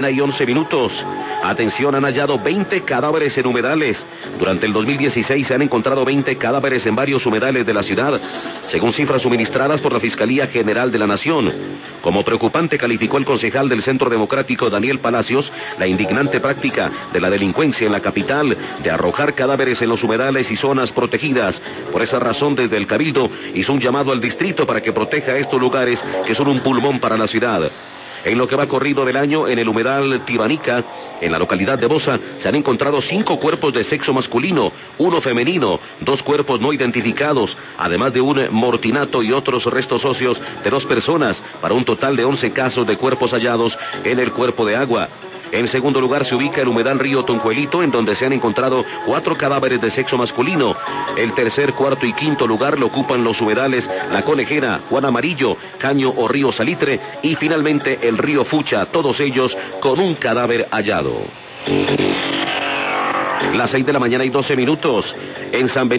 Y 11 minutos. Atención, han hallado 20 cadáveres en humedales. Durante el 2016 se han encontrado 20 cadáveres en varios humedales de la ciudad, según cifras suministradas por la Fiscalía General de la Nación. Como preocupante calificó el concejal del Centro Democrático, Daniel Palacios, la indignante práctica de la delincuencia en la capital de arrojar cadáveres en los humedales y zonas protegidas. Por esa razón, desde el Cabildo hizo un llamado al distrito para que proteja estos lugares que son un pulmón para la ciudad. En lo que va corrido del año, en el humedal Tibanica, en la localidad de Bosa, se han encontrado 5 cuerpos de sexo masculino, 1 femenino, 2 cuerpos no identificados, además de un mortinato y otros restos óseos de 2 personas, para un total de 11 casos de cuerpos hallados en el cuerpo de agua. En segundo lugar se ubica el humedal Río Toncuelito, en donde se han encontrado 4 cadáveres de sexo masculino. El tercer, cuarto y quinto lugar lo ocupan los humedales La Conejera, Juan Amarillo, Caño o Río Salitre y finalmente el río Fucha, todos ellos con un cadáver hallado. Las 6 de la mañana y 12 minutos. En San Benito